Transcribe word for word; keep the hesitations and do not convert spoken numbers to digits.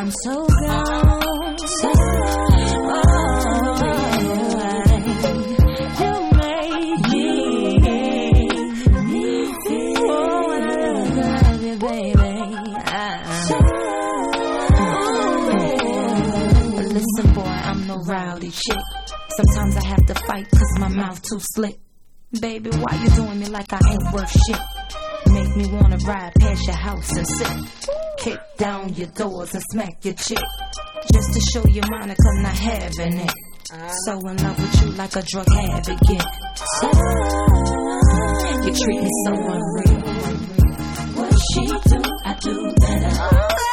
I'm so gone. So rowdy chick. Sometimes I have to fight cause my mouth too slick. Baby, why you doing me like I ain't worth shit? Make me wanna ride past your house and sit. Kick down your doors and smack your chick. Just to show you Monica not having it. So in love with you like a drug habit get. So, you treat me so unreal. What she do, I do better.